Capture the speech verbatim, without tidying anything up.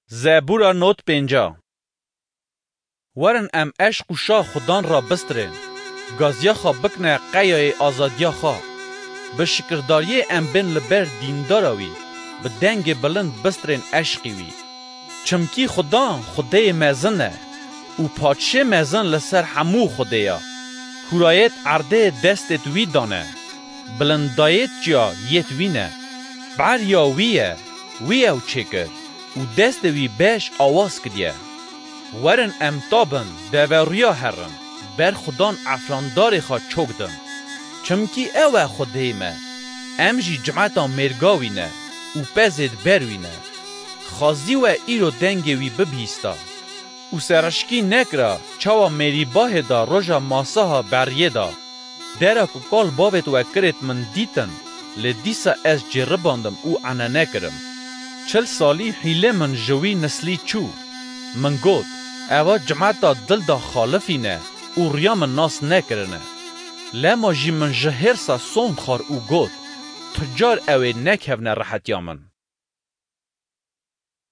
زبورا نوت پنجا ورن ام عشق و شا خودان را بسترین گازیا خوا بکنه قیای آزادیا خوا به شکرداری ام بین لبر دینداراوی به دنگ بلند بسترین عشقی وی چمکی خودان خوده مزنه و پادشه مزن لسر همو خوده کورایت عرده دستت وی دانه بلندایت جا یت وینه بر یا ویه ویه و چکر و دست وی بیش آواز کدیه ورن امتابن دواریا هرن بر خودان افراندار خواه چوکدن چمکی اوه خودهیمه امجی جمعتا مرگاوینه و پزید بروینه خازی و ایرو دنگی وی ببیستا و سرشکی نکرا چاوا مری باه دا روژا ماساها بریه دا درا که کال باوت و کرت من دیتن لدیسا از جرباندم او انا نکرم چل سالی حیله من جوی نسلی چو من گود اوا جمعتا دل دا خالفینه او ریا من ناس نکرنه لما جی من جهر سا سون خار او گود تجار اوه نکهونه راحت یامن